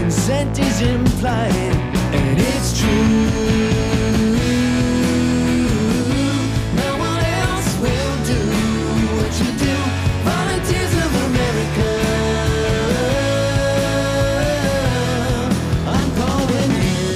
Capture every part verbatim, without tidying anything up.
consent is implied, and it's true. No one else will do what you do. Volunteers of America, I'm calling you.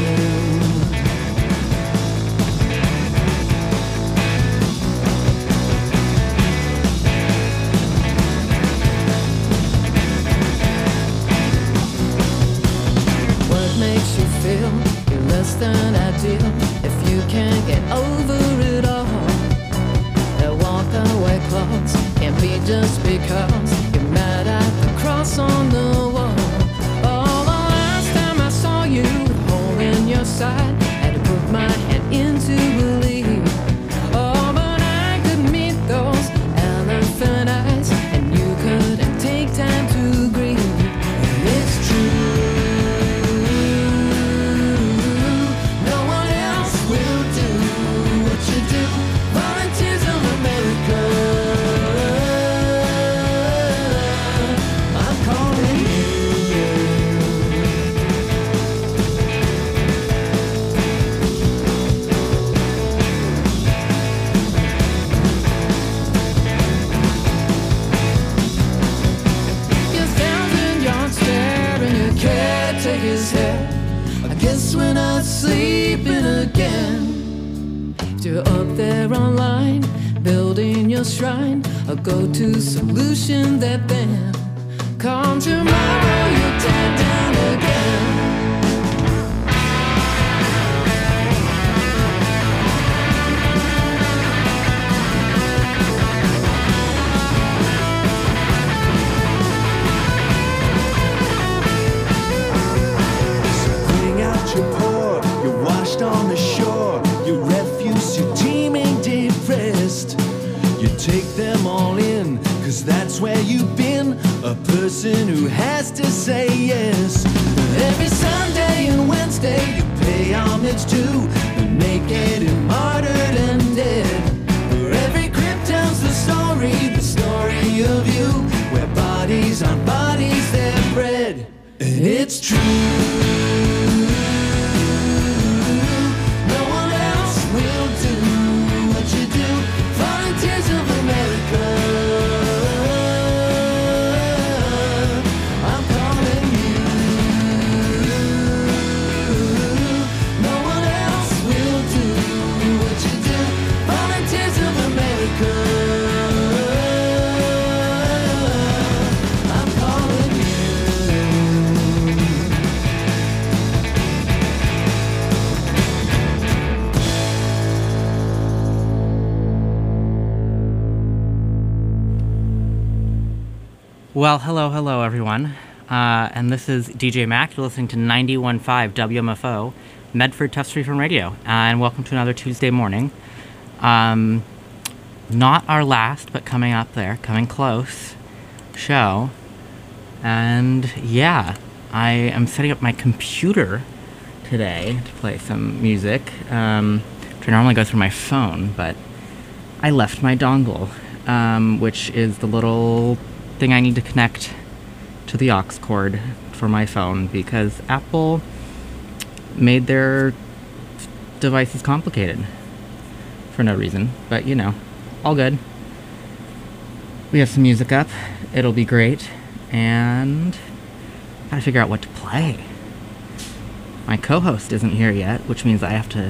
What makes you feel you're less than ideal if you can't get over it all? That walk away clause can't be just because you're mad at the cross on the wall. Oh, the last time I saw you with a hole in your side, had to put my head in to believe. Oh, but I could meet those elephant eyes, and you couldn't take time to grieve. It's true. No one else will do what you do. Volunteers of America, I'm calling you. Your thousand yard stare and your caretaker's hair, I guess we're not sleeping again. If you're up there online, building your shrine, a go-to solution that then come tomorrow you're dead down again. Bring out your poor, you're washed on the shore, your refuse, you're teeming depressed. You take them all in, cause that's where you've been, a person who has to say yes. Every Sunday and Wednesday you pay homage to the naked and martyred and dead. For every crypt tells the story, the story of you, where bodies on bodies they're bred. And it's true. No one else will do what you do. Volunteers of America, I'm calling you. No one else will do what you do. Volunteers of America, I'm calling you. Well, hello, hello, everyone. Uh, and this is D J Mac. You're listening to ninety-one point five W M F O, Medford Tufts Freeform Radio. Uh, and welcome to another Tuesday morning. Um, not our last, but coming up there, coming close, show. And yeah, I am setting up my computer today to play some music, um, which I normally go through my phone, but I left my dongle, um, which is the little thing I need to connect to the aux cord for my phone, because Apple made their devices complicated for no reason, but you know, all good. We have some music up, it'll be great, and gotta figure out what to play. My co-host isn't here yet, which means I have to,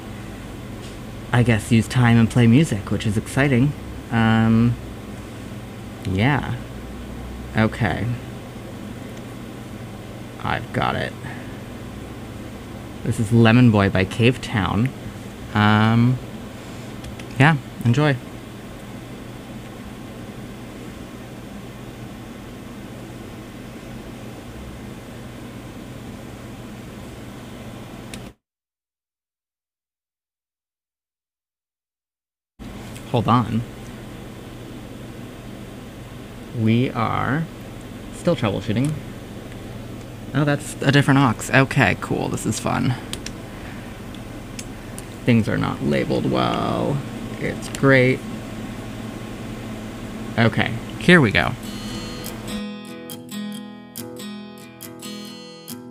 I guess, use time and play music, which is exciting. Um, yeah. Okay. I've got it. This is Lemon Boy by Cave Town. Um, yeah, enjoy. Hold on. We are still troubleshooting. Oh, that's a different aux. Okay, cool. This is fun. Things are not labeled well. It's great. Okay, here we go.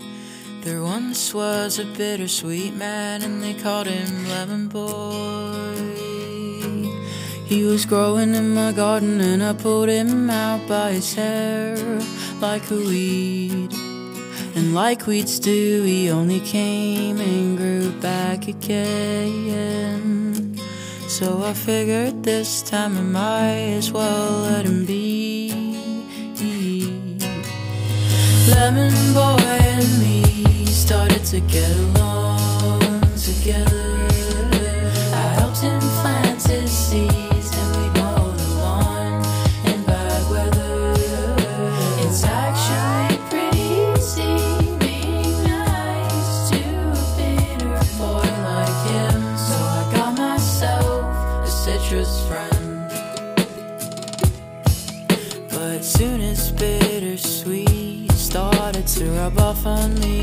There once was a bittersweet man, and they called him Lemon Boy. He was growing in my garden, and I pulled him out by his hair like a weed. And like weeds do, he only came and grew back again. So I figured this time I might as well let him be. Lemon Boy and me started to get along together. I helped him plant his seeds, and we mowed the lawn in bad weather. It's actually pretty easy being nice to a bitter boy like him. So I got myself a citrus friend. But soon as bittersweet started to rub off on me,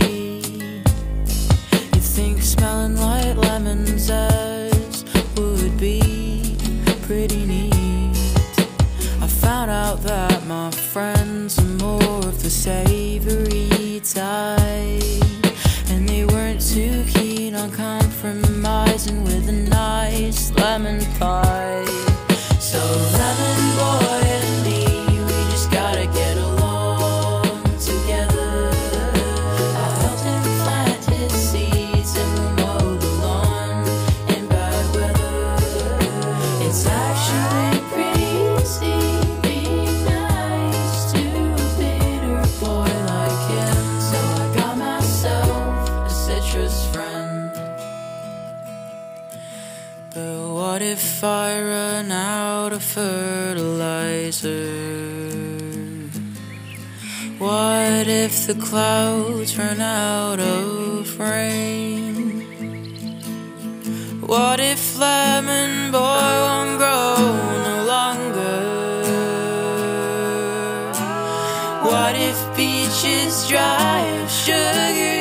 you'd think smelling like lemon zest would be pretty neat. I found out that my friends are more of the savory type, and they weren't too keen on compromising with a nice lemon pie. So Lemon Boy and me, we just gotta get along together. I helped him plant his seeds, and we'll mow the lawn in bad weather. It's actually pretty easy being nice to a bitter boy like him. So I got myself a citrus friend. But what if I run out of fertilizer? What if the clouds run out of rain? What if Lemon Boy won't grow no longer? What if beaches dry of sugar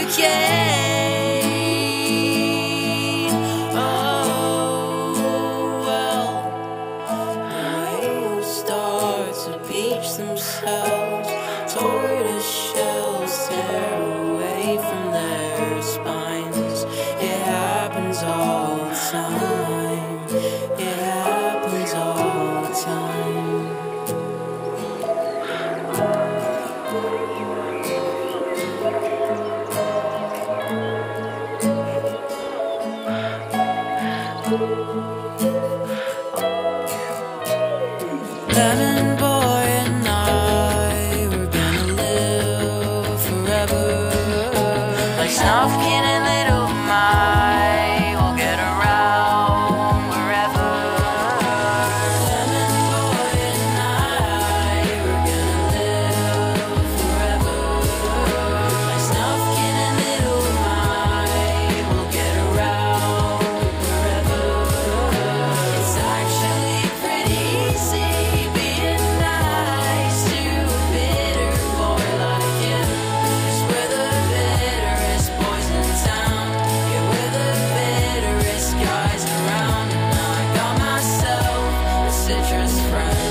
cane? Oh, well, the whales start to beach themselves. Tortoise shells tear away from their spines. It happens all the time. It happens all the time. Lemon Boy and I, we're gonna live forever. Like Snufkin and Little Mike, we'll get around wherever. Lemon Boy and I, we're gonna live forever. Like Snufkin and Little Mike, we'll get around wherever. It's actually pretty easy being nice to a bitter boy like him. 'Cause we're the bitterest boys in town. Yeah, we're the bitterest guys around. And I got myself a citrus friend.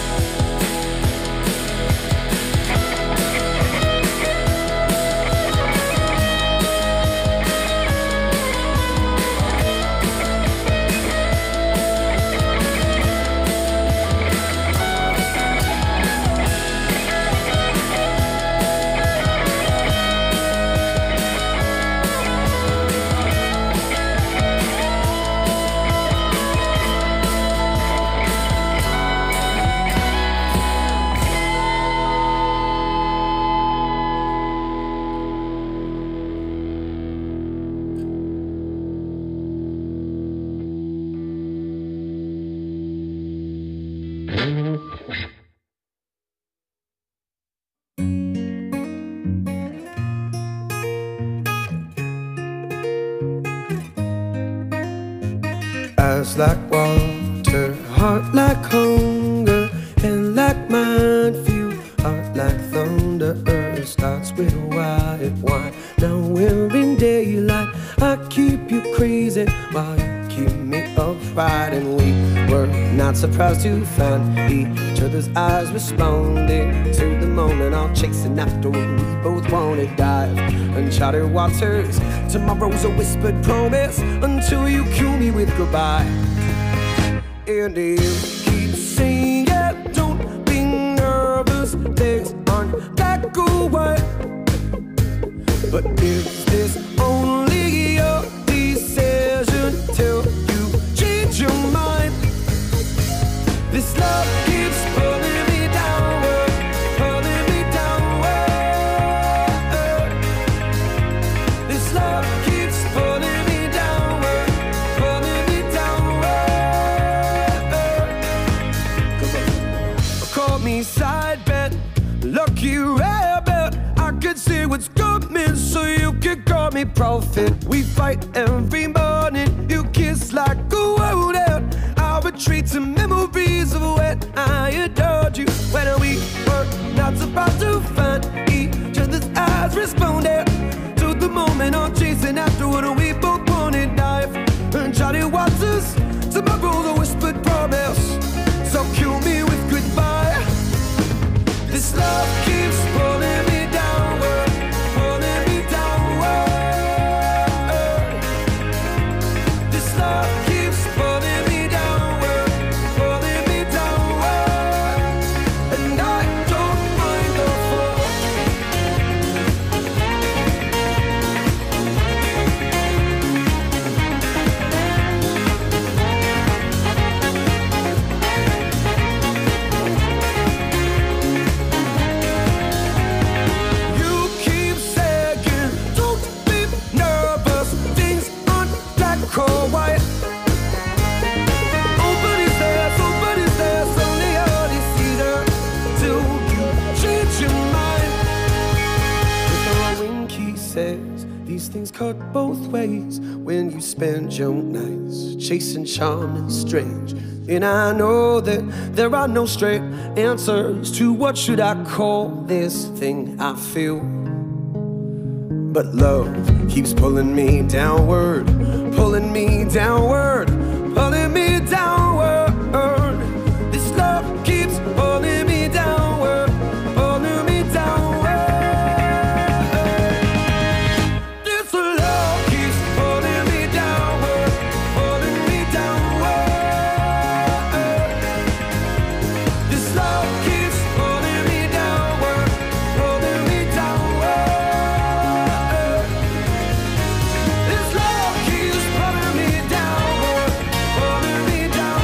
Eyes like water, heart like hunger, and like mine feel heart like thunder. Earth starts with white wine. Now we're in daylight. I keep you crazy while you keep me upright. And we were not surprised to find each other's eyes responding to the moment, all chasing after what we both wanted. Dive uncharted waters, tomorrow's a whispered promise, until you cue me with goodbye. And you keep saying, yeah, don't be nervous, days aren't black or white. But is this only your decision till you change your mind? This love keeps pulling me downward, pulling me downward. This love keeps pulling me downward, pulling me downward. Call me side bet, lucky rabbit. I could see what's coming, so you could call me prophet. We fight every morning, you kiss like a wounded. I retreat to memories of when I adored you, when we were not about to find each other's eyes responded to the moment, on chasing after what we both wanted. Knife and Johnny Waters, tomorrow's a whispered promise, so kill me with goodbye. This love keeps pulling me downward, pulling me downward. This love keeps pulling me downward, pulling me downward. And I don't mind the fall. You keep saying, don't be nervous, things aren't black or white. Nobody's there, somebody's there, only only see her till you change your mind. If the Winky says these things cut both ways, when you spend your nights chasing charm and strange. And I know that there are no straight answers to what should I call this thing I feel. But love keeps pulling me downward, pulling me downward, pulling me downward. This love keeps pulling me downward, pulling me downward. This love keeps pulling me downward, pulling me downward. This love keeps pulling me downward, pulling me downward. This love keeps pulling me downward, pulling me downward.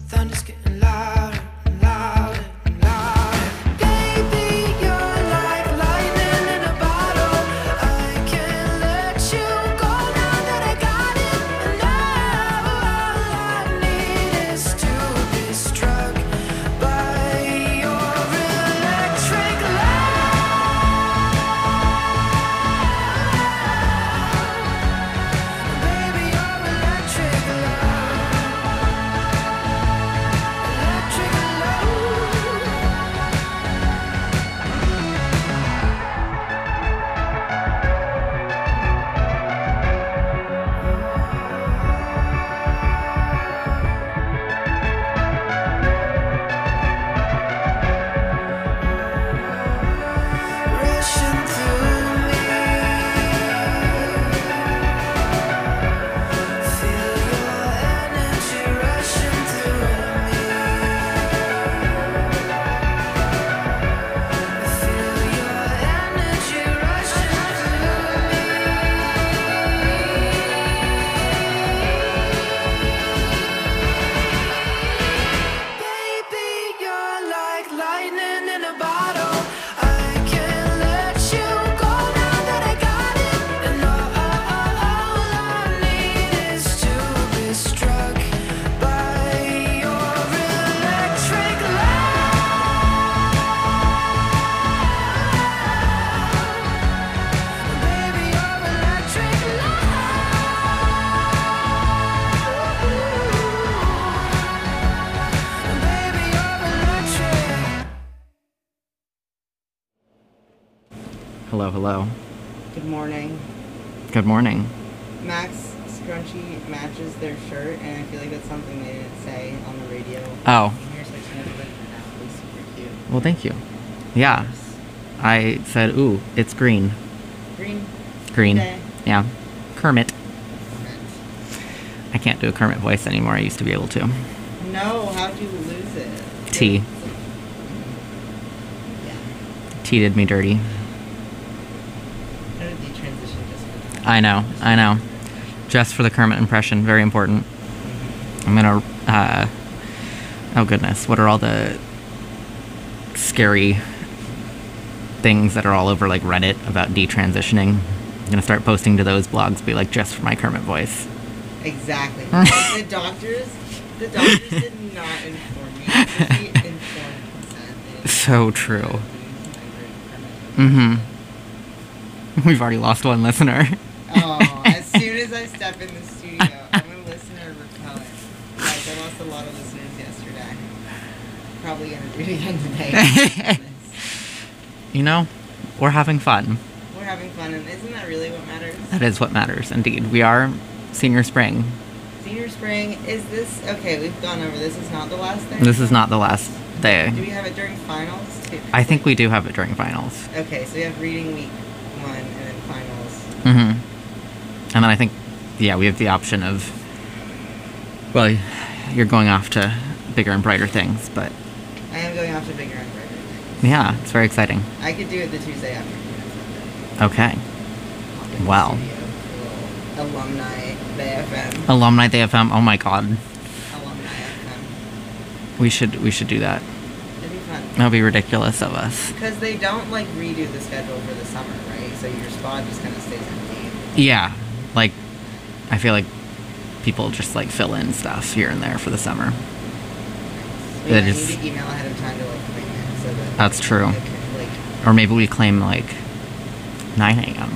Thunder's getting louder, louder, louder. Baby, you're like lightning in a bottle. I can't let you go now that I got it. And all I need is to be struck by your electric love. Baby, your electric love. Electric love. Rushing through me, feel your energy rushing through me. Feel your energy rushing through me. Baby, you're like lightning in a bottle. I can't let you go now that I got it. And all I need is to be struck by your electric love. Baby, your electric love. Baby, your electric. Hello, hello. Good morning. Good morning. Max scrunchie matches their shirt, and I feel like that's something they didn't say on the radio. Oh, Here's like some of the now. It's super cute. well, thank you. Yeah, I said, ooh, it's green. Green. Green. Okay. Yeah. Kermit. Kermit. I can't do a Kermit voice anymore. I used to be able to. No, how'd you lose it? T. Yeah. T did me dirty. How did you transition just for that? I know, I know. Just for the Kermit impression, very important. I'm gonna, uh, oh goodness, what are all the scary things that are all over like Reddit about detransitioning? I'm gonna start posting to those blogs, be like, just for my Kermit voice. Exactly. the doctors, the doctors did not inform me. It was the informed consent. They did So not true. use my word Kermit. Mm-hmm. We've already lost one listener. Oh, as soon as I step in the studio, I'm a listener repellent. Like, I lost a lot of listeners yesterday. Probably gonna do it again today. You know, we're having fun. We're having fun, and isn't that really what matters? That is what matters, indeed. We are senior spring. Senior spring, is this... Okay, we've gone over this. Is not the last thing? This is not the last day. Do we have it during finals? too? I think we do have it during finals. Okay, so we have reading week one, and then finals. Mm-hmm. And then I think, yeah, we have the option of, well, you're going off to bigger and brighter things, but I am going off to bigger and brighter things. yeah, it's very exciting. I could do it the Tuesday afternoon. Okay. Hop in the Wow. studio for a little Alumni Bay F M. Alumni Day F M. Oh my God, Alumni F M. we should we should do that. It'd be fun. That would be ridiculous of us. Because they don't like redo the schedule for the summer, right? So your spot just kind of stays empty. Yeah, like I feel like people just like fill in stuff here and there for the summer. We That might is- need to email ahead of time to like claim it, so that That's true. Like, like, Or maybe we claim like nine a.m.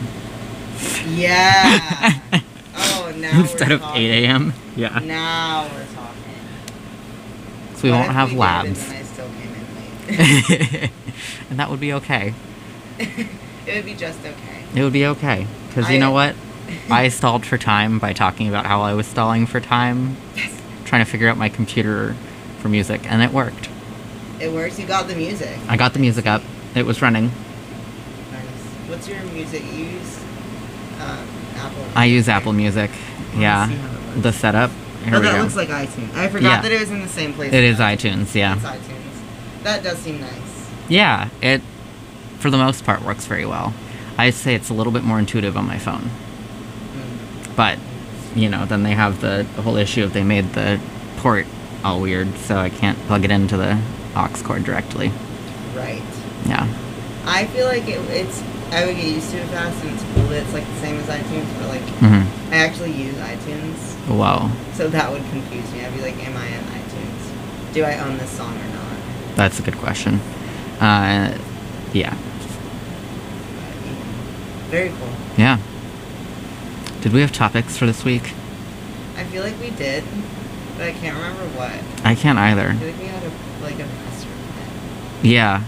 yeah. Oh, now instead we're of talking. eight a.m. Yeah, Now we're talking. so we What won't if have we did it labs, and I still came in late? and that would be okay. It would be just okay. It would be okay, because you I- know what? I stalled for time by talking about how I was stalling for time, trying to figure out my computer for music, and it worked. It works. You got the music. I got the music up. It was running. Nice. What's your music? You use um, Apple. I use Music. Apple Music. Let's Yeah. see how it looks. The setup. Here Oh, we that go. looks like iTunes. I forgot Yeah. that it was in the same place. It as is iTunes, yeah. It's iTunes. That does seem nice. Yeah, it, for the most part, works very well. I'd say it's a little bit more intuitive on my phone. Mm. But, you know, then they have the, the whole issue of they made the port all weird, so I can't plug it into the aux cord directly. Right. Yeah. I feel like it, it's, I would get used to it fast, and it's cool that it's like the same as iTunes, but like, Mm-hmm. I actually use iTunes, Whoa. so that would confuse me. I'd be like, am I on iTunes? Do I own this song or not? That's a good question. Uh, yeah. Very cool. Yeah. Did we have topics for this week? I feel like we did, but I can't remember what. I can't either. I feel like we had a, like a master plan. Yeah.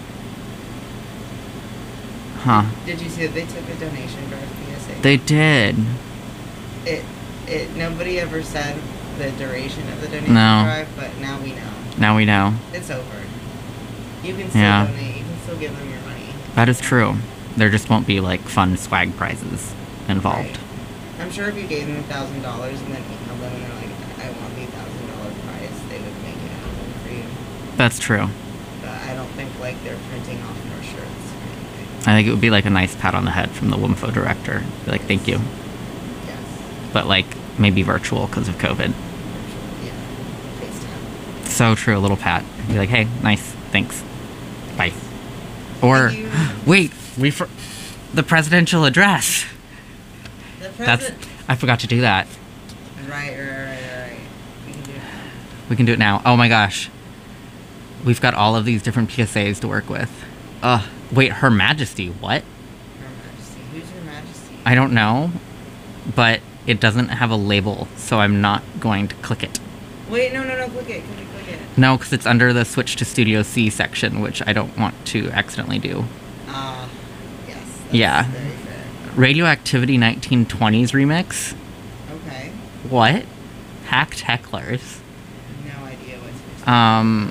Huh. Did you see that they took a donation drive P S A? They did. It, it, nobody ever said the duration of the donation No. drive, but now we know. Now we know. It's over. You can still Yeah. donate. You can still give them your money. That is true. There just won't be, like, fun swag prizes involved. Right. I'm sure if you gave them a thousand dollars and then emailed them and they're like, I want the thousand dollar prize, they would make it happen for you. That's true. But I don't think like they're printing off more shirts or anything. I think it would be like a nice pat on the head from the W M F O director. Be like, thank you. Yes. But, like, maybe virtual because of COVID. Yeah. FaceTime. So true, a little pat. Be like, hey, nice, thanks. Bye. Or, Thank you. wait, we for the presidential address. The That's, president. I forgot to do that. Right, right, right, right, right. We can do it now. We can do it now. Oh my gosh. We've got all of these different P S As to work with. Ugh. Wait, Her Majesty, what? Her Majesty. Who's Her Majesty? I don't know, but it doesn't have a label, so I'm not going to click it. Wait, no, no, no, click it. Click it, click it. No, because it's under the Switch to Studio C section, which I don't want to accidentally do. Ah, yes. That's Yeah. very fair. Radioactivity nineteen twenties remix? Okay. What? Hacked Hecklers. No idea what's supposed Um,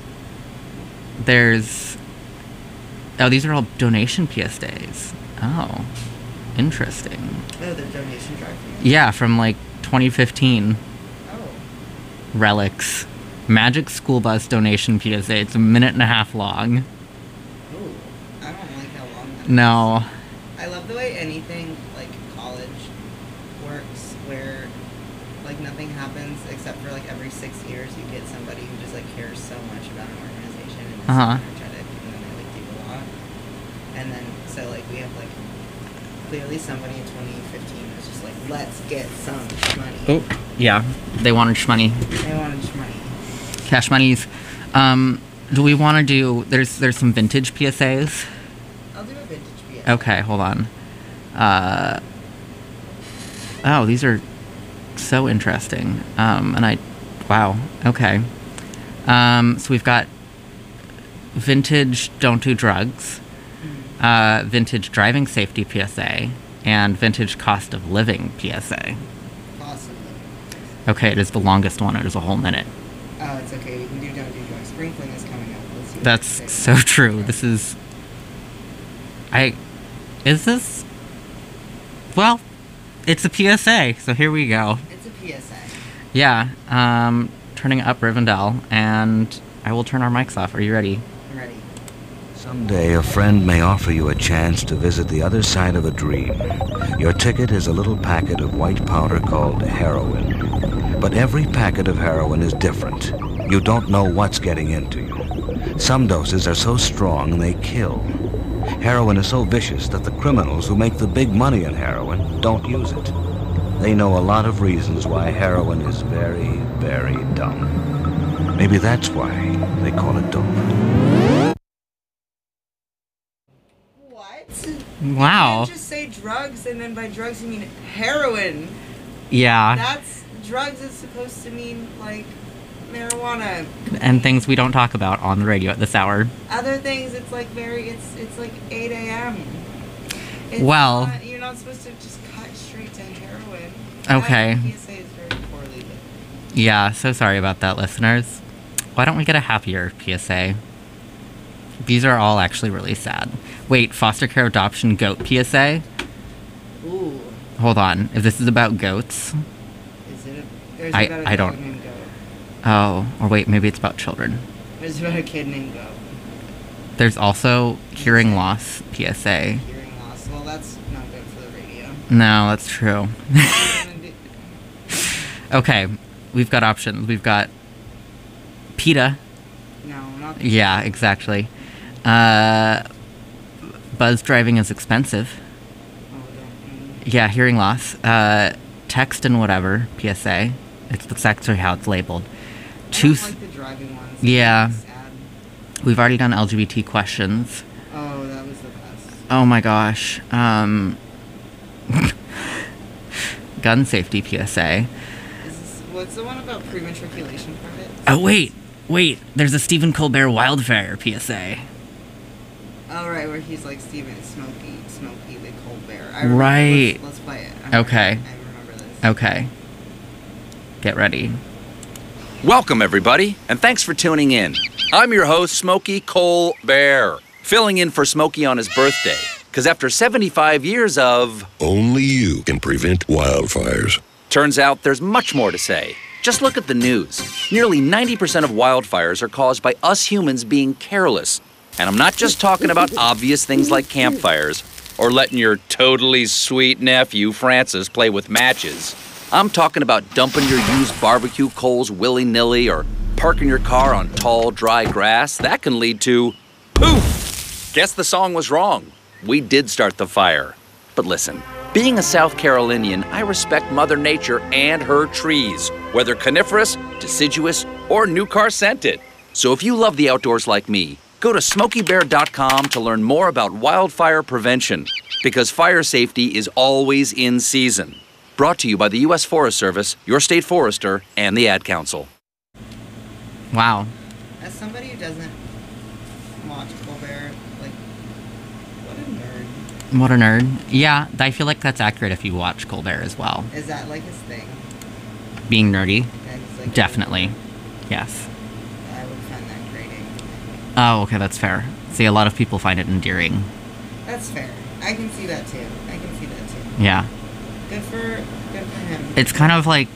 There's... Oh, these are all donation P S As. Oh. Interesting. Oh, the donation drive for you? Yeah, from like twenty fifteen. Oh. Relics. Magic School Bus donation P S A. It's a minute and a half long. Ooh. I don't like how long that is. No. I love the way anything like college works, where like nothing happens except for like every six years you get somebody who just like cares so much about an organization and is Uh-huh. so energetic, and then they like do a lot. And then so like we have like clearly somebody in twenty fifteen was just like, let's get some money. Oh, yeah. They wanted shmoney. They wanted money. Cash monies. Um, do we want to do... There's there's some vintage P S As. I'll do a vintage P S A. Okay, hold on. Uh, oh, these are so interesting. Um, and I... Wow. Okay. Um, so we've got vintage Don't Do Drugs, uh, vintage Driving Safety P S A, and vintage Cost of Living P S A. Possibly. Okay, it is the longest one. It is a whole minute. Oh, it's okay. We can do Don't Do Drugs. Sprinkling is coming up. Let's see what That's they say. so true. This is... I... Is this... Well, it's a P S A, so here we go. It's a P S A. Yeah, um, turning up Rivendell, and I will turn our mics off. Are you ready? I'm ready. Someday a friend may offer you a chance to visit the other side of a dream. Your ticket is a little packet of white powder called heroin. But every packet of heroin is different. You don't know what's getting into you. Some doses are so strong they kill. Heroin is so vicious that the criminals who make the big money in heroin don't use it. They know a lot of reasons why heroin is very, very dumb. Maybe that's why they call it dope. What? Wow. You can't just say drugs, and then by drugs you mean heroin. Yeah, That's drugs is supposed to mean like marijuana. and things we don't talk about on the radio at this hour. Other things, it's like very. It's it's like eight a m. It's Well- not- you're not supposed to just cut straight to heroin. Okay. That P S A is very poorly written. Yeah, so sorry about that, listeners. Why don't we get a happier P S A? These are all actually really sad. Wait, foster care adoption goat P S A? Ooh, Hold on. If this is about goats... is it? A, there's I- about a I dog don't- named Goat. Oh, or wait, maybe it's about children. There's about a kid named Goat. There's also hearing loss P S A. Hearing loss. Well, that's not good for the radio. No, that's true. What are you gonna do? Okay, we've got options. We've got PETA. No, not. Yeah, exactly. Uh, buzz driving is expensive. Oh, don't. Yeah, hearing loss. Uh, text and whatever, P S A. It's that's actually how it's labeled. I Two. don't s- like the driving ones. Yeah. It's sad. We've already done L G B T questions. Oh, that was the best. Oh my gosh. Um, gun safety P S A. Is this, what's the one about prematriculation permits? Oh wait, wait. There's a Stephen Colbert wildfire P S A. Oh, right, where he's like Steven Smokey, Smokey the Colbert. I remember, Right. Let's, let's play it. I Okay. remember- I remember this. Okay. Get ready. Welcome, everybody, and thanks for tuning in. I'm your host, Smokey Cole Bear, filling in for Smokey on his birthday. Because after seventy-five years of... Only you can prevent wildfires. Turns out there's much more to say. Just look at the news. Nearly ninety percent of wildfires are caused by us humans being careless. And I'm not just talking about obvious things like campfires or letting your totally sweet nephew, Francis, play with matches. I'm talking about dumping your used barbecue coals willy-nilly or parking your car on tall, dry grass. That can lead to poof! Guess the song was wrong. We did start the fire. But listen, being a South Carolinian, I respect Mother Nature and her trees, whether coniferous, deciduous, or new car scented. So if you love the outdoors like me, go to smokey bear dot com to learn more about wildfire prevention, because fire safety is always in season. Brought to you by the U S Forest Service, your state forester, and the Ad Council. Wow. As somebody who doesn't watch Colbert, like, what a nerd. What a nerd. Yeah, I feel like that's accurate if you watch Colbert as well. Is that like his thing? Being nerdy, And he's like, definitely. Yes. I would find that grating. Oh, okay, that's fair. See, a lot of people find it endearing. That's fair. I can see that too. I can see that too. Yeah. Good for good for him. It's kind of like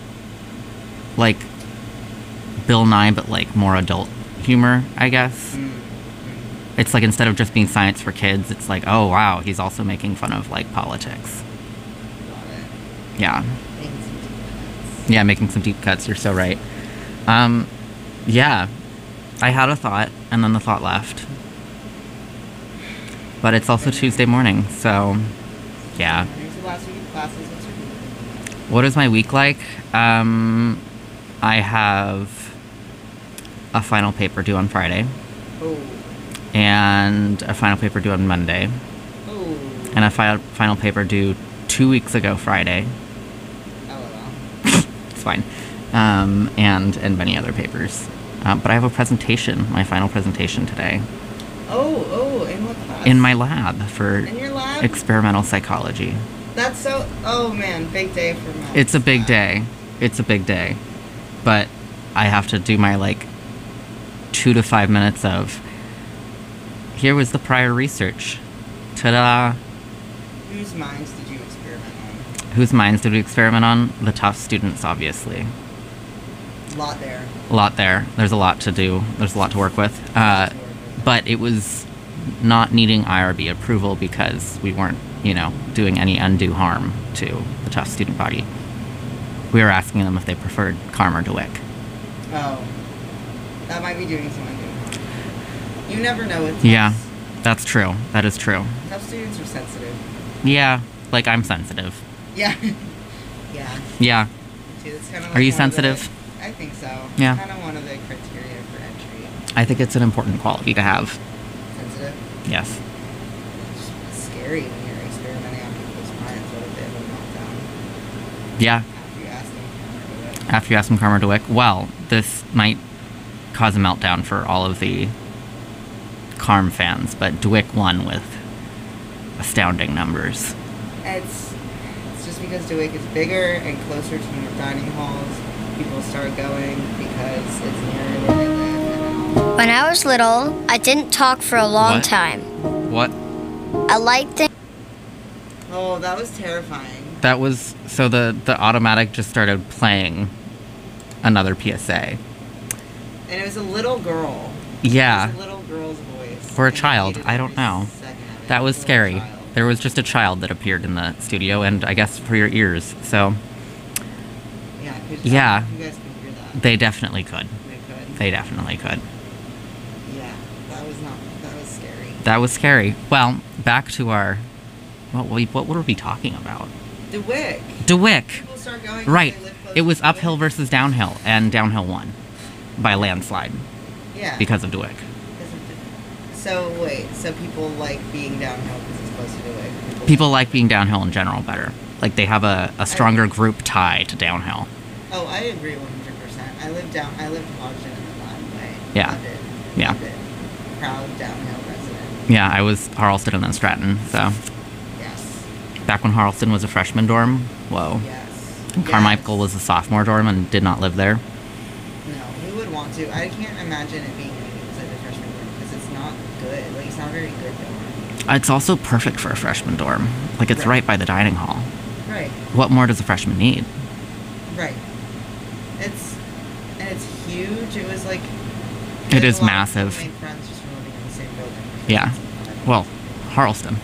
like Bill Nye, but like more adult humor, I guess. Mm, mm. It's like instead of just being science for kids, it's like, oh wow, he's also making fun of like politics. Got it. Yeah. Making some deep cuts. Yeah, making some deep cuts, you're so right. Um yeah. I had a thought and then the thought left. But it's also Tuesday morning, so yeah. Here's the last week of classes. What's your week? What is my week like? Um, I have a final paper due on Friday, Oh. and a final paper due on Monday, Oh. and a fi- final paper due two weeks ago Friday. LOL. It's fine. Um, and and many other papers. Um, but I have a presentation, my final presentation today, Oh, oh, in what class? in my lab for In your lab? experimental psychology. That's so. Oh man, big day for math. It's a big day. It's a big day. But I have to do my like two to five minutes of here was the prior research. Ta-da! Whose minds did you experiment on? Whose minds did we experiment on? The tough students, obviously. A lot there. A lot there. There's a lot to do. There's a lot to work with. Uh, but it was not needing I R B approval because we weren't, you know, doing any undue harm to the tough student body. We were asking them if they preferred Carm or DeWick. Oh, that might be doing some undue harm. You never know with tough. Yeah, that's true. That is true. Tough students are sensitive. Yeah, like I'm sensitive. Yeah. yeah. Yeah. Too. It's kind of like Are you one of the- sensitive? I think so. Yeah. It's kind of one of the criteria for entry. I think it's an important quality to have. Sensitive. Yes. It's scary when you're experimenting on people's minds. What if they have a meltdown Yeah. after you ask them to do it? After you ask them Carm or DeWick, well, this might cause a meltdown for all of the Carm fans, but DeWick won with astounding numbers. It's it's just because DeWick is bigger and closer to more dining halls. People start going because it's nearer where they live. And When I was little, I didn't talk for a long What? time. What? I liked it. oh, that was terrifying. That was so the the automatic just started playing another P S A. And it was a little girl. Yeah. It was a little girl's voice. Or a and you child, hated I don't every know. second of it. That was A little scary. child. There was just a child that appeared in the studio, and I guess for your ears. So Yeah. Could, Yeah. You guys can hear that. they definitely could. They could. They definitely could. Yeah, that was not. That was scary. That was scary. Well, back to our. What we what were we talking about? DeWick. DeWick. People start going. Right. They live close It was to uphill DeWick. versus downhill, and downhill won by landslide Yeah. because of DeWick. Because of the- So wait. So people like being downhill because it's close to DeWick. People like being downhill in general better. Like they have a, a stronger group tie to downhill. Oh, I agree one hundred percent. I lived down. I lived in Hodgson in the Latin Way. Yeah. Loved it. Yeah. Loved it. Proud downhill resident. Yeah, I was Harleston and then Stratton, so Yes. back when Harleston was a freshman dorm, whoa. Yes. And Carmichael was a sophomore dorm and did not live there. No, who would want to? I can't imagine it being like a freshman dorm because it's not good. Like it's not a very good dorm. It's also perfect for a freshman dorm. Like it's Right. right by the dining hall. Right. What more does a freshman need? Right. It's and it's huge. It was like. It there's is a lot of massive. people made friends just from living in the same building. Yeah. Well, Harleston.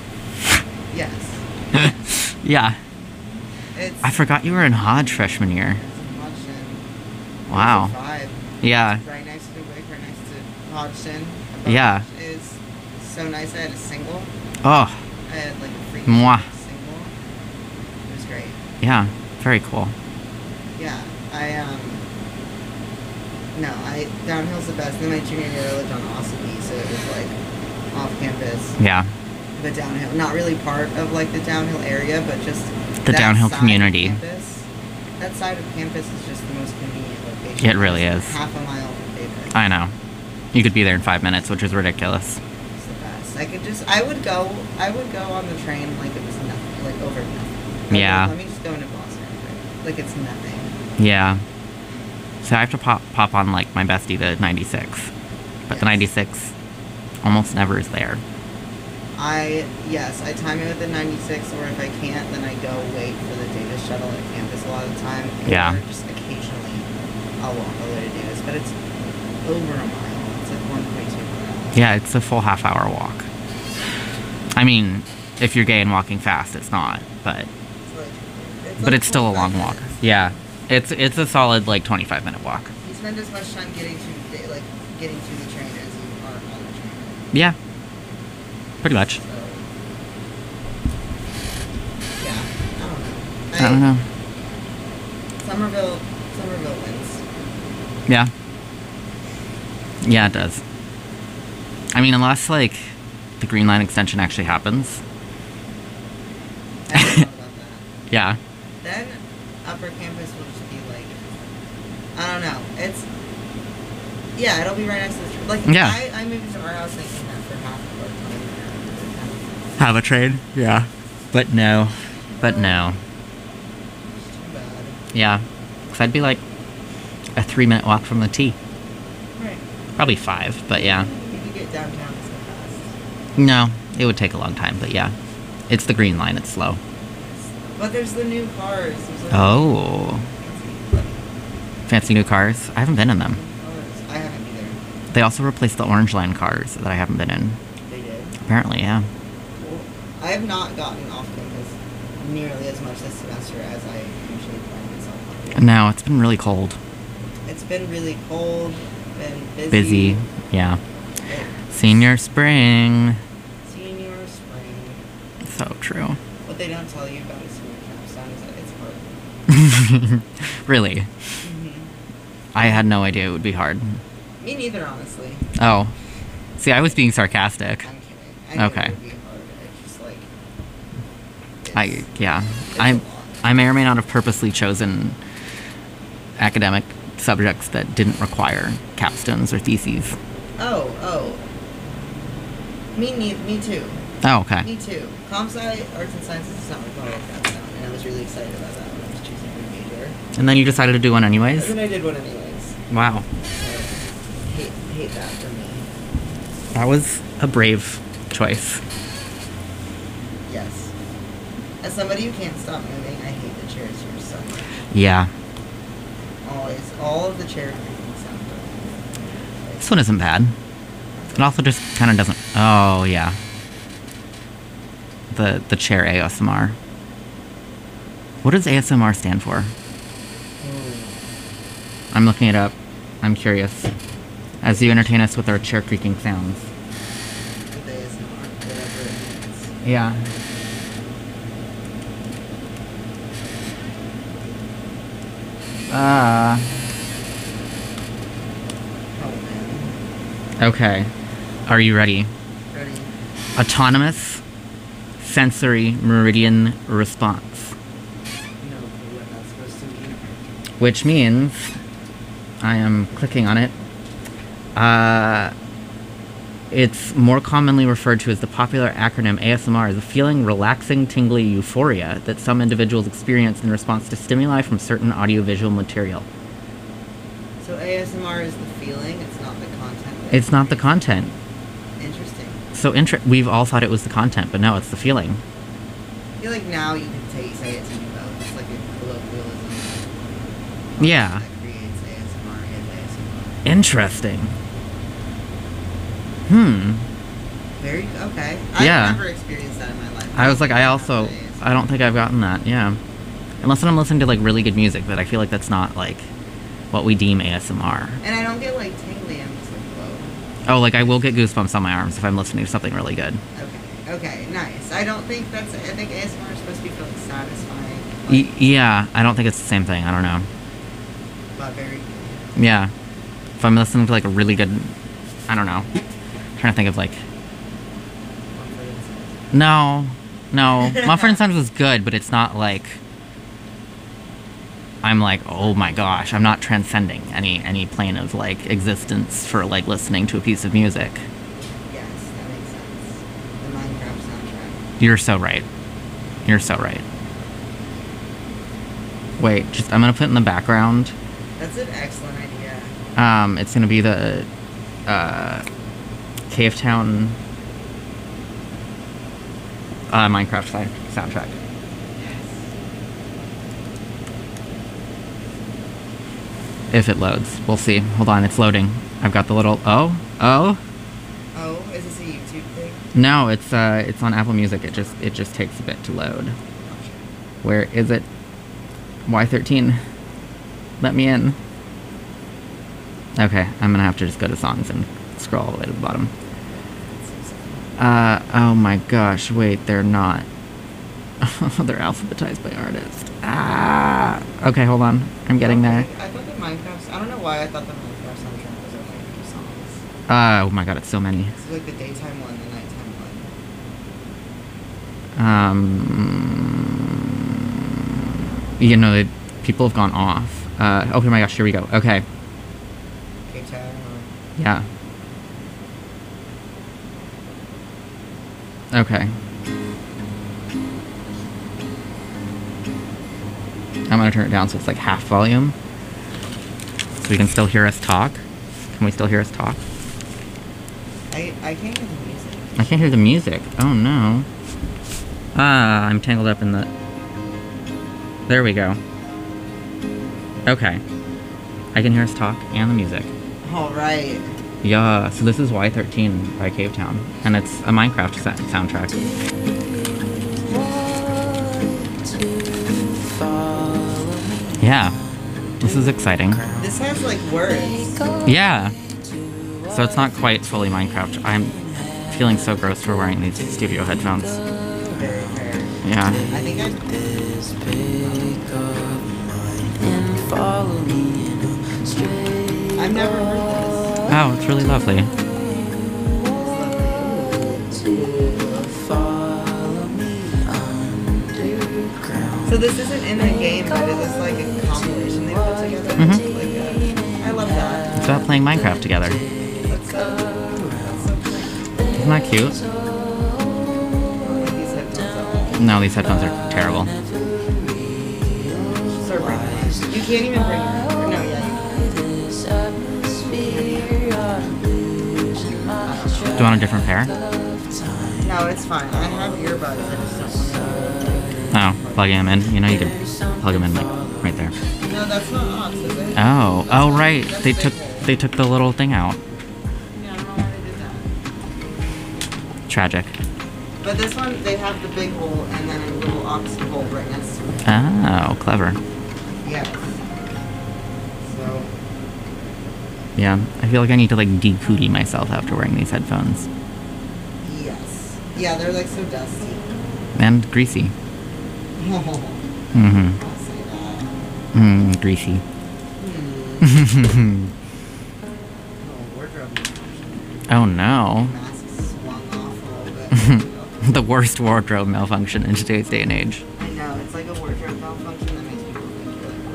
Yes. Yeah. It's. I forgot you were in Hodge freshman year. It's in Hodgson. Wow. It's a vibe. Yeah. Right next to DeWick, right next to Hodgson. Yeah. Is so nice. I had a single. Oh, I had like a free Mwah. single. It was great. yeah. Very cool. Yeah, I um. No, I downhill's the best. Then my junior year, I lived on Ossipee, so it was like off campus, Yeah. but downhill. Not really part of like the downhill area, but just The that downhill side of community. campus- that side of campus is just the most convenient location. It really It's is. half a mile from David. I know. You could be there in five minutes, which is ridiculous. It's the best. I could just. I would go. I would go on the train like it was nothing. Like over nothing. I'd be Yeah. like, let me just go into Boston. Like it's nothing. Yeah. So I have to pop pop on like my bestie, the ninety-six, but the Yes. ninety-six almost never is there. I yes, I time it with the ninety-six, or if I can't, then I go wait for the Davis shuttle at campus a lot of the time. Yeah. Or just occasionally, I'll walk all the way to Davis, but it's over a mile. It's like one point two miles. Yeah, it's a full half hour walk. I mean, if you're gay and walking fast, it's not, but It's like, it's but like it's still a long twenty-five walk. minutes. Yeah, it's it's a solid like twenty-five minute walk. You spend as much time getting to da- like getting to the train as you are on the train. Yeah, pretty much. So yeah, I don't know. I don't know. Somerville, Somerville wins. Yeah. Yeah, it does. I mean, unless like the Green Line extension actually happens. I don't know about that. Yeah. Then upper campus will just be like, I don't know. It's yeah, it'll be right next to the tr- like. Yeah. I, I moved to our house thinking that for half of our time. Have a trade? Yeah. But no. But no. It's too bad. Yeah. Because I'd be like a three minute walk from the T. Right. Probably five, but yeah. You could get downtown so fast. No, it would take a long time, but yeah. It's the Green Line, it's slow. But there's the new cars. There's like Oh. Fancy new cars? I haven't been in them. cars. I haven't either. They also replaced the Orange Line cars that I haven't been in. They did. Apparently, yeah. Cool. I have not gotten off campus nearly as much this semester as I usually find myself on. No, it's been really cold. It's been really cold, been busy. Busy. Yeah. It's Senior spring. Senior spring. So true. What they don't tell you about a senior capstone is that it's hard. Really? Mm-hmm. I had no idea it would be hard. Me neither, honestly. Oh. See, I was being sarcastic. I'm kidding. I knew Okay. It would be hard. It's just like. I, it's- yeah. it's a I, lot. I may or may not have purposely chosen academic subjects that didn't require capstones or theses. Oh, oh. Me, me, me too. Oh, okay. Me too. Comp Sci, Arts and Sciences does not require a capstone, and I was really excited about that when I was choosing my major. And then you decided to do one And anyways? then I did one anyways. Wow. So, hate, hate that for me. That was a brave choice. Yes. As somebody who can't stop moving, I hate the chairs here so much. Yeah. Always. All of the chairs making sound perfect. This one isn't bad. It also just kind of doesn't... Oh, yeah. The, the chair A S M R. What does A S M R stand for? I'm looking it up. I'm curious. As you entertain us with our chair creaking sounds. With A S M R, whatever it means. Yeah. Uh, Oh man. okay. Are you ready? Ready? Autonomous sensory meridian response. No clue what that's supposed to mean. Which means I am clicking on it. Uh, it's more commonly referred to as the popular acronym A S M R, as a feeling relaxing, tingly euphoria that some individuals experience in response to stimuli from certain audiovisual material. So A S M R is the feeling, it's not the content. that It's not the creates- content. Interesting. So inter- we've all thought it was the content, but no, it's the feeling. I feel like now you can say, say it to me both. It's like a colloquialism. Yeah. That creates A S M R is A S M R. Interesting. Hmm. Very okay. I've Yeah. never experienced that in my life. I was like, I also, I don't think I've gotten that, yeah. Unless I'm listening to, like, really good music, but I feel like that's not, like, what we deem A S M R. And I don't get like tingly. I'm just like, whoa. Oh, like, I will get goosebumps on my arms if I'm listening to something really good. Okay. Okay. Nice. I don't think that's. I think A S M R is supposed to be feeling satisfying. Y- Like, yeah, I don't think it's the same thing. I don't know. but very. Yeah. If I'm listening to, like, a really good, I don't know. I'm trying to think of, like, no, no. Mumford and Sons was good, but it's not like I'm like, oh my gosh, I'm not transcending any any plane of like existence for like listening to a piece of music. Yes, that makes sense. The Minecraft soundtrack. You're so right. You're so right. Wait, just I'm gonna put in the background. That's an excellent idea. Um, it's gonna be the uh, Cave Town uh, Minecraft si- soundtrack. If it loads, we'll see. Hold on, it's loading. I've got the little oh oh. Oh, is this a YouTube thing? No, it's uh, it's on Apple Music. It just it just takes a bit to load. Where is it? Y thirteen. Let me in. Okay, I'm gonna have to just go to songs and scroll all the way to the bottom. Uh, oh my gosh, wait, they're not. They're alphabetized by artist. Ah! Okay, hold on. I'm getting there. I thought the Minecraft. I don't know why I thought the Minecraft soundtrack was only a few songs. Uh, oh my god, it's so many. It's like the daytime one, the nighttime one. Um, you know, they, people have gone off. Uh, oh my gosh, here we go. Okay, K-Town or yeah. Okay. I'm gonna turn it down so it's like half volume. So we can still hear us talk. Can we still hear us talk? I I can't hear the music. I can't hear the music. Oh no. Ah, I'm tangled up in the... There we go. Okay. I can hear us talk and the music. All right. Yeah, so this is Y thirteen by Cave Town, and it's a Minecraft sa- soundtrack. Yeah, this is exciting. This has like words. Yeah. So it's not quite fully Minecraft. I'm feeling so gross for wearing these studio headphones. Very fair. Yeah. I think I. I've never heard this. Oh, it's really lovely. So this isn't in the game, but it is like a compilation they put together. Mhm. Like a, I love that. It's about playing Minecraft together. That's so. That's so cool. Isn't that cute? These headphones are No, these headphones are terrible. so bring You can't even bring it. Or no, yeah. Do you want a different pair? No, it's fine. I have earbuds. I just don't want Oh, plugging them in. You know, you can plug them in like right there. to. No, that's not aux, is it? Oh, That's oh not- right. that's They big took hole. they took the little thing out. Yeah, I don't know why they did that. Tragic. But this one, they have the big hole and then a little aux hole right next to it. Oh, clever. Yes. So, Yeah, I feel like I need to like de-cootie myself after wearing these headphones. Yes. Yeah, they're like so dusty. And greasy. Oh. Mm-hmm. I'll say that. Mm, greasy. Hmm. Oh, wardrobe. Oh no. Mask swung off a little bit. The worst wardrobe malfunction in today's day and age. I know, it's like a wardrobe malfunction that makes people think you're like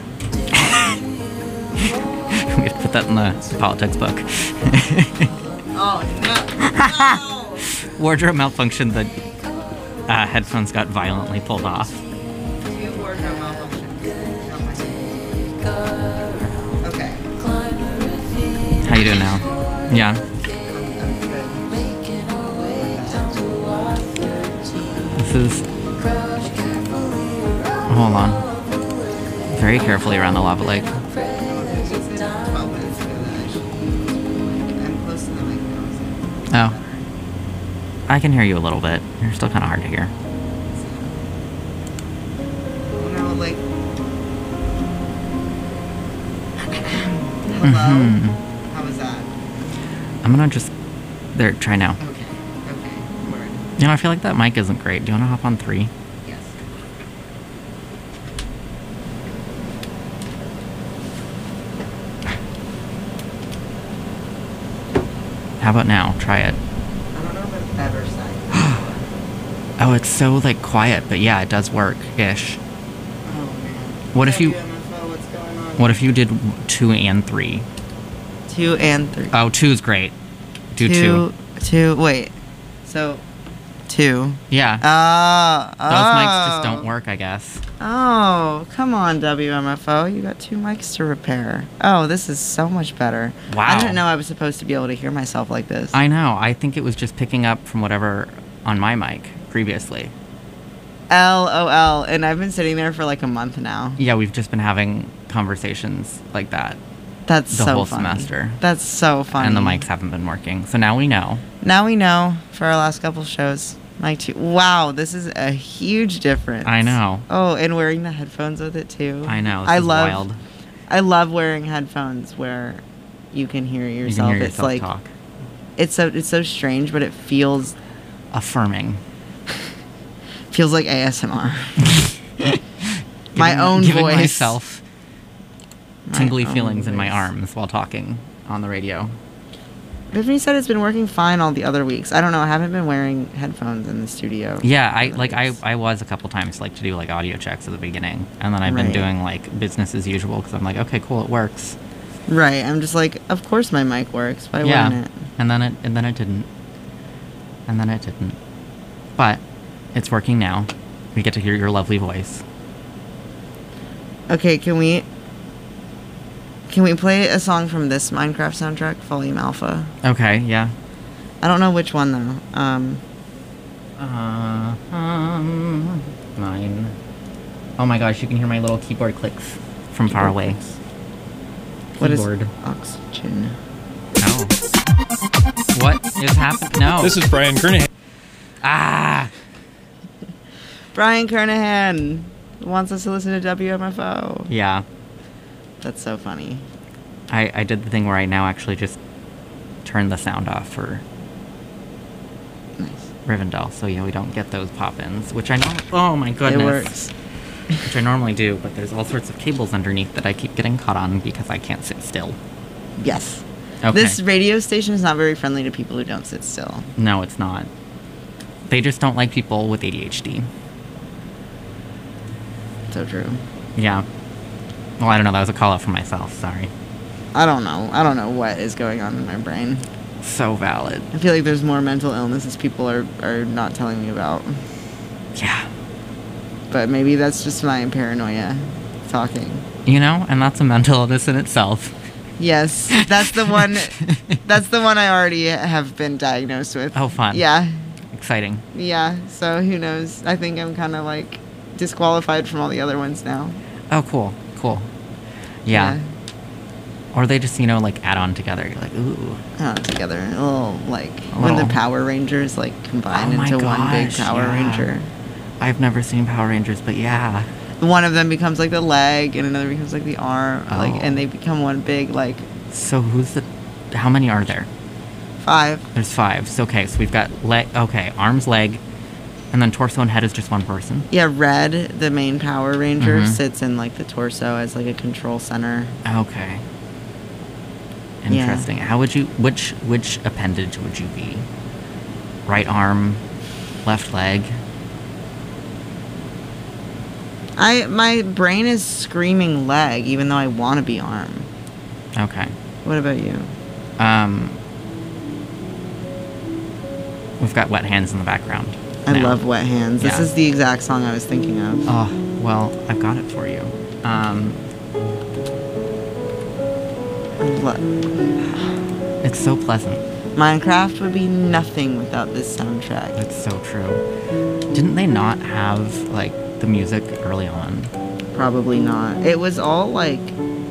wardrobe. We have to put that in the politics book. Oh no! No! Wardrobe malfunction, the uh, headphones got violently pulled off. Two wardrobe malfunction. Not my name. Okay. How you doing now? Yeah. I'm good. This is... Hold on. Very carefully around the lava lake. twelve minutes ago that I should be, I'm close to the mic now, so Oh. I can hear you a little bit. You're still kind of hard to hear. oh no, like hello? Mhm. How was that? I'm gonna just... There, try now. Okay. Okay. Word. You know, I feel like that mic isn't great. Do you want to hop on three? Yes. How about now? Try it. I don't know if I've ever said. Oh, it's so, like, quiet, but yeah, it does work-ish. Oh man. What if you... W M F O, what's going on? What if you did two and three? Two and three. Oh, two's great. Do two. Two. Wait. So, two. Yeah. Oh. Those mics just don't work, I guess. Oh, come on, W M F O. You got two mics to repair. Oh, this is so much better. Wow. I didn't know I was supposed to be able to hear myself like this. I know. I think it was just picking up from whatever on my mic previously. L O L. And I've been sitting there for like a month now. Yeah, we've just been having conversations like that. That's The so whole funny. semester. That's so funny. And the mics haven't been working. So now we know. Now we know for our last couple shows. Mic two. Wow, this is a huge difference. I know. Oh, and wearing the headphones with it too. I know. This I is love. wild. I love wearing headphones where you can hear You yourself. can hear It's yourself like talk. it's so it's so strange, but it feels Affirming. feels like A S M R. My Giving- own giving voice. myself My tingly own feelings in my voice. arms while talking on the radio. Tiffany said it's been working fine all the other weeks. I don't know. I haven't been wearing headphones in the studio. Yeah, I other like I, weeks. I was a couple times like to do like audio checks at the beginning, and then I've been Right. doing like business as usual because I'm like, okay, cool, it works. Right. I'm just like, of course my mic works. Why yeah, wouldn't it? and then it and then it didn't, and then it didn't, but it's working now. We get to hear your lovely voice. Okay, can we can we play a song from this Minecraft soundtrack, Volume Alpha? Okay, yeah. I don't know which one though. Um, Uh, um, mine. Oh my gosh, you can hear my little keyboard clicks from far away. what is Keyboard. oxygen? Oh. What is happening? No. This is Brian Kernahan. Ah. Brian Kernahan wants us to listen to W M F O. Yeah. That's so funny. I, I did the thing where I now actually just turned the sound off for Nice. Rivendell, so yeah, we don't get those pop-ins, which I know. Oh my goodness. It works. Which I normally do, but there's all sorts of cables underneath that I keep getting caught on because I can't sit still. Yes. Okay. This radio station is not very friendly to people who don't sit still. No, it's not. They just don't like people with A D H D. So true. Yeah. Well, I don't know. That was a call out for myself. Sorry. I don't know. I don't know what is going on in my brain. So valid. I feel like there's more mental illnesses people are, are not telling me about. Yeah. But maybe that's just my paranoia talking. You know, and that's a mental illness in itself. Yes, that's the one. That's the one I already have been diagnosed with. Oh, fun. Yeah, Exciting. yeah. So who knows? I think I'm kind of like disqualified from all the other ones now. Oh, cool. Cool. Yeah. Or they just, you know, like add on together. You're like, ooh. Uh, together, a little like A when the little- Power Rangers like combine Oh my into one big gosh, Power yeah. Ranger. I've never seen Power Rangers, but yeah. One of them becomes like the leg, and another becomes like the arm, like, Oh. and they become one big like So who's the? How many are there? Five. There's five. So okay, so we've got leg. Okay, arms, leg, and then torso and head is just one person. Yeah, Red, the main Power Ranger, Mhm. sits in like the torso as like a control center. Okay. Yeah. Interesting. How would you? Which which appendage would you be? Right arm, left leg. I my brain is screaming leg, even though I want to be arm. Okay. What about you? Um. We've got wet hands in the background. I now. love Wet Hands. This Yeah. is the exact song I was thinking of. Oh well, I've got it for you. Um. I lo- It's so pleasant. Minecraft would be nothing without this soundtrack. It's so true. Didn't they not have like the music early on? Probably not. It was all like,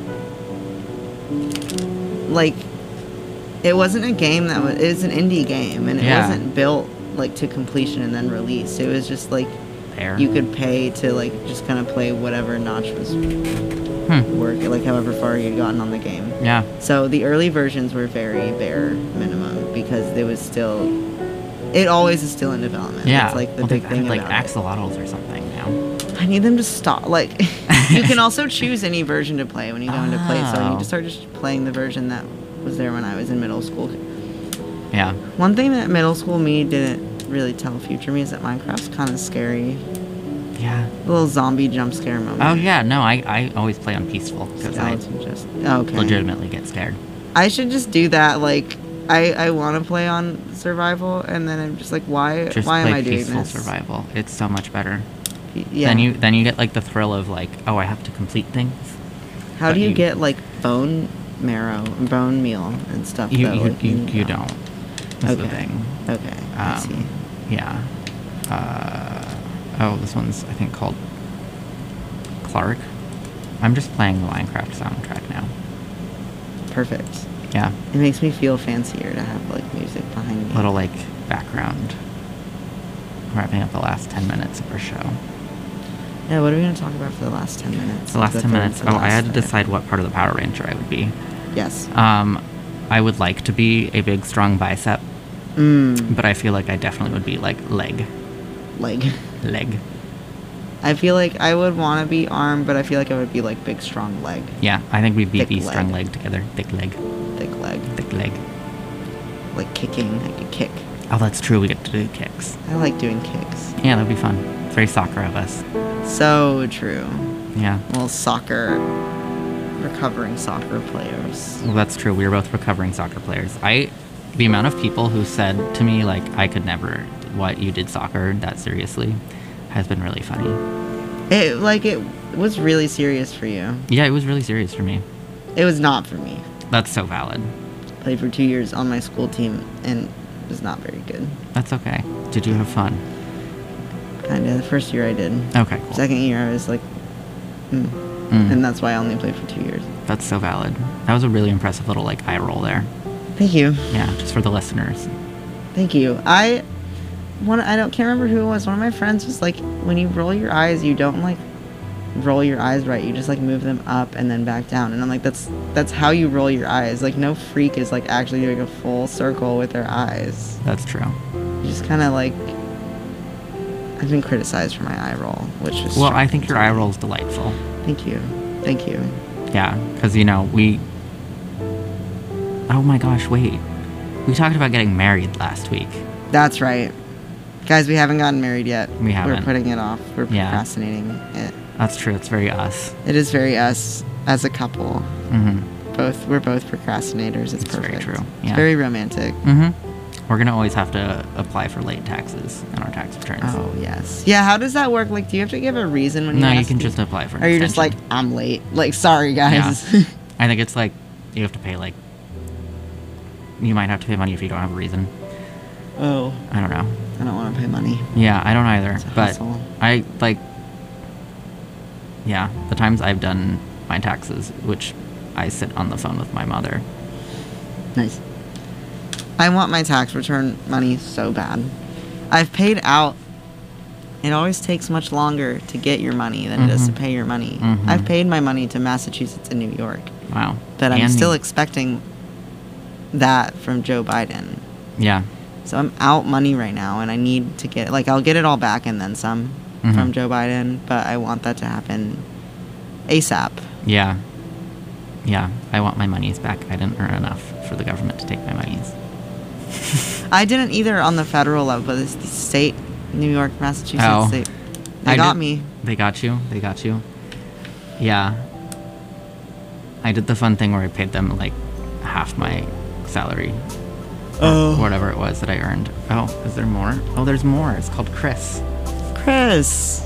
like, it wasn't a game that was. It was an indie game, and it Yeah. wasn't built like to completion and then released. It was just like There. you could pay to like just kind of play whatever Notch was Hmm. work, like however far you'd gotten on the game. Yeah. So the early versions were very bare minimum because there was still. It always is still in development. Yeah. It's like the well, big they've thing added, like about it. axolotls or something now. I need them to stop. Like, you can also choose any version to play when you go into play. So I need Oh. to start just playing the version that was there when I was in middle school. Yeah. One thing that middle school me didn't really tell future me is that Minecraft's kind of scary. Yeah. A little zombie jump scare moment. Oh yeah. No, I, I always play on peaceful because I Skeleton just okay. legitimately get scared. I should just do that. Like, I I want to play on survival, and then I'm just like, why Just why play am I doing peaceful this? survival. It's so much better. Yeah. Then you then you get like the thrill of like, oh, I have to complete things. How but do you, you- get like bone marrow, bone meal, and stuff? You though? you, Like, you, you you don't. don't. That's the Okay. thing. Okay, I see. Um, yeah. Uh, oh, this one's I think called Clark. I'm just playing the Minecraft soundtrack now. Perfect. Yeah. It makes me feel fancier to have like music behind me. Little like background. Wrapping up the last ten minutes of our show. Yeah, what are we gonna talk about for the last ten minutes? The last The ten third minutes. to the Oh, I last had to third. decide what part of the Power Ranger I would be. Yes. Um, I would like to be a big, strong bicep, Mm, but I feel like I definitely would be like leg, leg. leg. I feel like I would want to be arm, but I feel like I would be like big, strong leg, Yeah, I think we'd be, Thick be strong leg. leg together. Thick leg, thick leg, thick leg. like kicking. I could kick. Oh, that's true. We get to do kicks. I like doing kicks. Yeah, that'd be fun. It's very soccer of us. So true. Yeah. Well, soccer, recovering soccer players. Well, that's true. We were both recovering soccer players. I, the amount of people who said to me like I could never, what you did soccer that seriously, has been really funny. It like it was really serious for you. Yeah, it was really serious for me. It was not for me. That's so valid. Played for two years on my school team and it was not very good. That's okay. Did you have fun? Kind of. The first year I did. Okay, cool. Second year I was like, mm. Mm. And that's why I only played for two years. That's so valid. That was a really impressive little like eye roll there. Thank you. Yeah, just for the listeners. Thank you. I one I don't can't remember who it was. One of my friends was like, when you roll your eyes, you don't like roll your eyes right. You just like move them up and then back down. And I'm like, that's that's how you roll your eyes. Like no freak is like actually doing a full circle with their eyes. That's true. You just kind of like. I've been criticized for my eye roll, which is. Well, I think shocking your to eye me. roll is delightful. Thank you. Thank you. Yeah, because you know we. Oh my gosh! Wait, we talked about getting married last week. That's right. Guys, we haven't gotten married yet. We haven't. We're putting it off. We're Yeah. procrastinating it. That's true. It's very us. It is very us as a couple. Mm-hmm. Both we're both procrastinators. It's, It's very perfect. true, It's yeah. very romantic. Mm-hmm. We're gonna always have to apply for late taxes on our tax returns. Oh yes. Yeah. How does that work? Like, do you have to give a reason when you? No, you ask can to- just apply for an Or you're just like, extension. I'm late. Like, sorry guys. I think it's like you have to pay like. You might have to pay money if you don't have a reason. oh, I don't know. I don't want to pay money. Yeah, I don't either. It's a But hassle. I like. Yeah, the times I've done my taxes, which I sit on the phone with my mother. Nice. I want my tax return money so bad. I've paid out. It always takes much longer to get your money than it does to Mhm. pay your money. Mhm. I've paid my money to Massachusetts and New York. Wow. But I'm And still me. expecting that from Joe Biden. Yeah. So I'm out money right now, and I need to get, like, I'll get it all back and then some Mhm. from Joe Biden, but I want that to happen ASAP. Yeah. Yeah. I want my monies back. I didn't earn enough for the government to take my monies. I didn't either on the federal level, but it's the state, New York, Massachusetts, Oh. they, they I got did- me. They got you? They got you? Yeah. I did the fun thing where I paid them, like, half my salary. Oh. Or whatever it was that I earned. Oh, is there more? Oh, there's more. It's called Chris. Chris.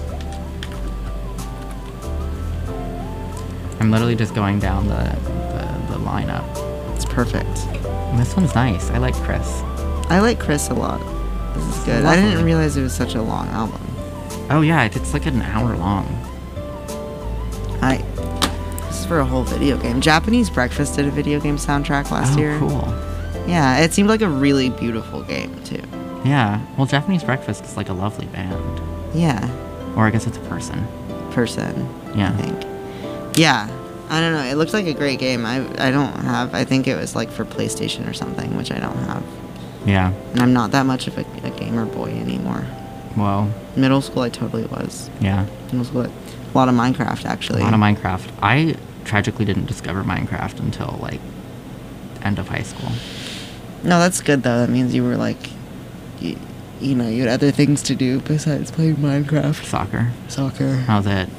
I'm literally just going down the, the, the lineup. It's perfect. And this one's nice. I like Chris. I like Chris a lot. This is good. I Lovely. didn't realize it was such a long album. Oh, yeah. It's like an hour long. I. This is for a whole video game. Japanese Breakfast did a video game soundtrack last oh, year. cool. Yeah, it seemed like a really beautiful game too. Yeah. Well, Japanese Breakfast is like a lovely band. Yeah, Or I guess it's a person. person. Yeah. I think. Yeah, I don't know. It looks like a great game. I I don't have. I think it was like for PlayStation or something, which I don't have. Yeah. And I'm not that much of a, a gamer boy anymore. Well, Middle school, I totally was. yeah. Middle school, a lot of Minecraft actually. A lot of Minecraft. I tragically didn't discover Minecraft until like end of high school. No, that's good though. That means you were like, you, you know, you had other things to do besides playing Minecraft. Soccer. Soccer. That was it.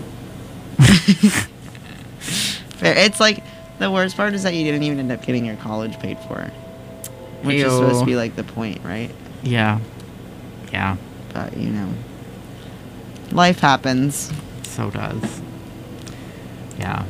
Fair. It's like the worst part is that you didn't even end up getting your college paid for, which is Ew. supposed to be like the point, right? Yeah. Yeah. But you know, life happens. So does. Yeah.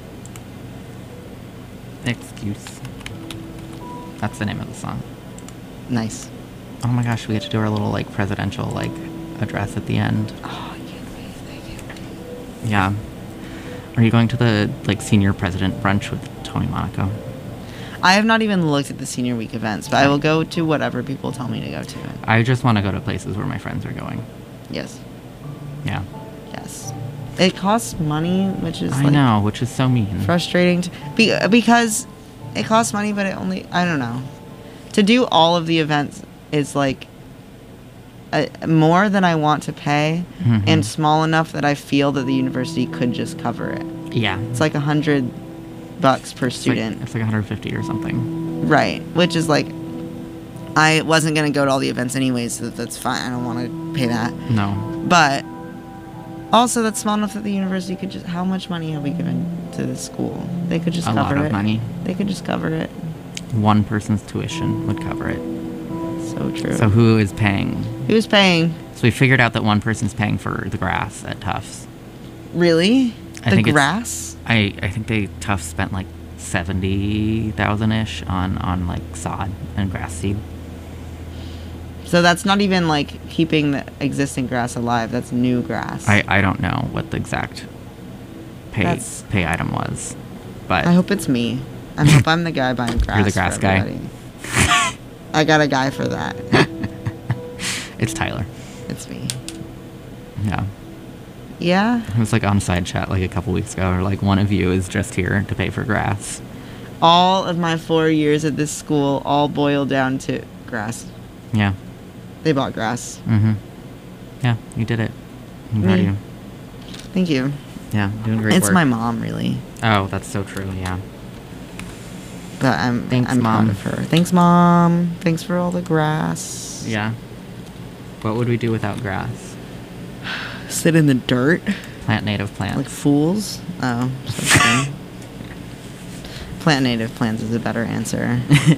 Excuse. That's the name of the song. Nice. Oh my gosh, we get to do our little like presidential like address at the end. Oh, I can't wait. I can't wait. Yeah. Are you going to the like senior president brunch with Tony Monaco? I have not even looked at the senior week events, but I will go to whatever people tell me to go to. I just want to go to places where my friends are going. Yes. Yeah. Yes. It costs money, which is I like know, which is so mean. frustrating to, be, because it costs money, but it only, I don't know. To do all of the events is like a, more than I want to pay Mhm. and small enough that I feel that the university could just cover it. Yeah. It's like a hundred bucks per It's like, student. it's like one hundred fifty or something. Right. Which is like, I wasn't going to go to all the events anyways, so that's fine. I don't want to pay that. No. But also, that's small enough that the university could just. How much money have we given to the school? They could just A cover lot of it. money. They could just cover it. One person's tuition would cover it. So true. So who is paying? Who's paying? So we figured out that one person's paying for the grass at Tufts. Really? I the think it's- grass? I, I think they Tufts spent like seventy thousand ish on on like sod and grass seed. So that's not even like keeping the existing grass alive. That's new grass. I, I don't know what the exact pay That's- pay item was, but I hope it's me. I hope I'm the guy buying grass. You're the grass for guy. everybody. I got a guy for that. it's Tyler. It's me. Yeah. Yeah. It was like on side chat like a couple weeks ago, or like one of you is just here to pay for grass. All of my four years at this school all boil down to grass. Yeah. They bought grass. Mm-hmm. Yeah, you did it. I'm proud of Me. you. Thank you. Yeah, doing great It's work. my mom, really. Oh, that's so true. Yeah. But I'm Thanks, I'm Mom. proud of her. Thanks, mom. Thanks for all the grass. Yeah. What would we do without grass? Sit in the dirt Plant native plants. like fools. Oh, so funny. Plant native plants is a better answer.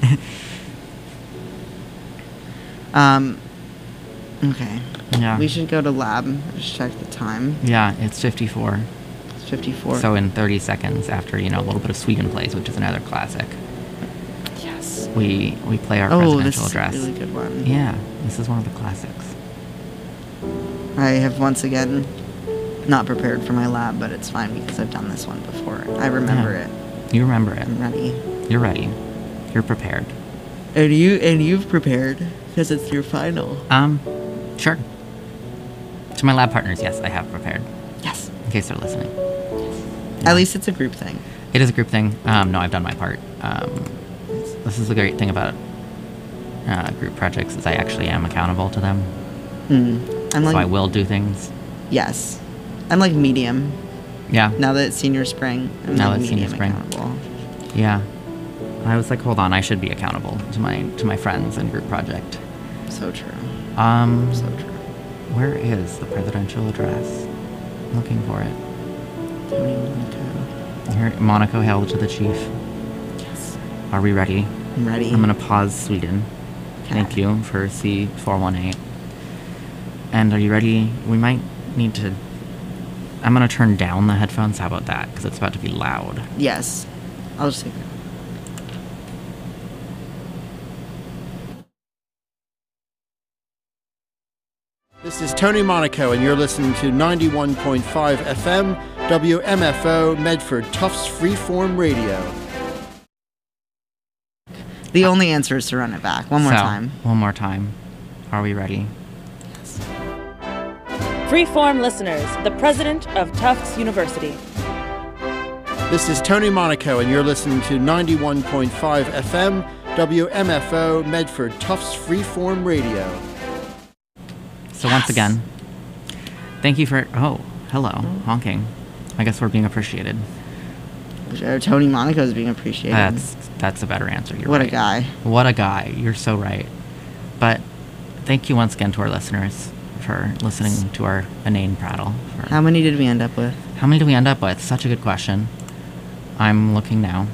um. Okay. yeah. We should go to lab. Just check the time. Yeah, it's fifty-four. It's fifty-four. So in thirty seconds after, you know, a little bit of Sweden Plays, which is another classic, yes. we we play our Oh, this presidential is address. a really good one. Yeah, this is one of the classics. I have once again not prepared for my lab, but it's fine because I've done this one before. I remember Yeah. it. You remember it. I'm ready. You're ready. You're prepared. And you and you've prepared because it's your final. Um, sure. To my lab partners, yes, I have prepared. Yes. In case they're listening. At least it's a group thing. It is a group thing. Um, no, I've done my part. Um, this is the great thing about uh, group projects is I actually am accountable to them. Mm. I'm so like, I will do things. Yes. I'm like medium. Yeah. Now that it's senior spring, I'm now like that it's senior spring. accountable. Yeah. I was like, hold on, I should be accountable to my to my friends and group project. So true. Um, so true. Where is the presidential address? I'm looking for it. Tony Monaco. Here, Monaco, hail to the chief. Yes. Are we ready? I'm ready. I'm gonna pause Sweden. Okay. Thank you for C four one eight. And are you ready? We might need to. I'm gonna turn down the headphones. How about that? Because it's about to be loud. Yes. I'll just take it. This is Tony Monaco, and you're listening to ninety-one point five F M, W M F O, Medford Tufts Freeform Radio. The only answer is to run it back. One more so, time. One more time. Are we ready? Yes. Freeform listeners, the president of Tufts University. This is Tony Monaco, and you're listening to ninety-one point five F M, W M F O, Medford Tufts Freeform Radio. So yes. Once again, thank you for... Oh, hello. Honking. I guess we're being appreciated. Tony Monaco is being appreciated. That's that's a better answer. You're what right. a guy. What a guy. You're so right. But thank you once again to our listeners for listening to our inane prattle. For How many did we end up with? How many did we end up with? Such a good question. I'm looking now.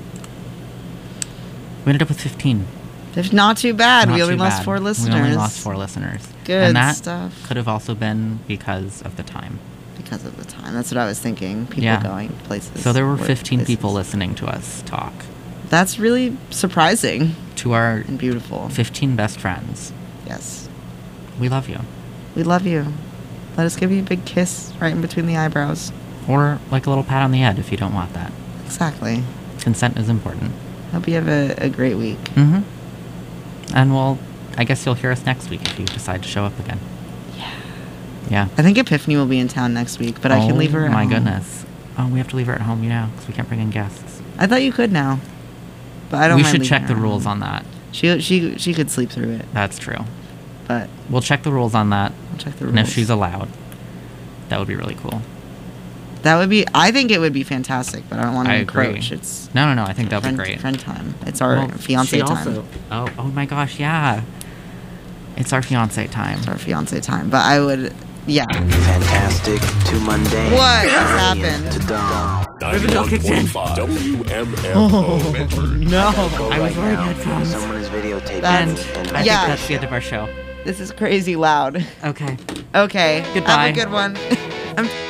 We ended up with fifteen. If not too bad. Not we only lost bad. four listeners. We only lost four listeners. Good and that stuff. Could have also been because of the time. Because of the time. That's what I was thinking. People yeah. going places. So there were fifteen places. people listening to us talk. That's really surprising. To our and beautiful fifteen best friends. Yes. We love you. We love you. Let us give you a big kiss right in between the eyebrows. Or like a little pat on the head if you don't want that. Exactly. Consent is important. Hope you have a, a great week. Mm-hmm. And well, I guess you'll hear us next week if you decide to show up again. Yeah. Yeah. I think Epiphany will be in town next week, but oh, I can leave her at my home. goodness. Oh, we have to leave her at home, you know, because we can't bring in guests. I thought you could now. But I don't We mind should leaving check her the at rules home. on that. She she she could sleep through it. That's true. But we'll check the rules on that. We'll check the rules. And if she's allowed, that would be really cool. That would be. I think it would be fantastic, but I don't want to I encroach. Agree. It's no, no, no. I think that'd friend, be great. Friend time. It's our well, fiance time. Also, oh, oh my gosh, yeah. It's our fiance time. It's our fiance time. But I would, yeah. Fantastic to mundane. What has happened? To dumb. W M F O Medford. No. I was wearing headphones. Someone is videotaping. And and I yeah. think that's the end of our show. This is crazy loud. Okay. Okay. Goodbye. Have a good one. I'm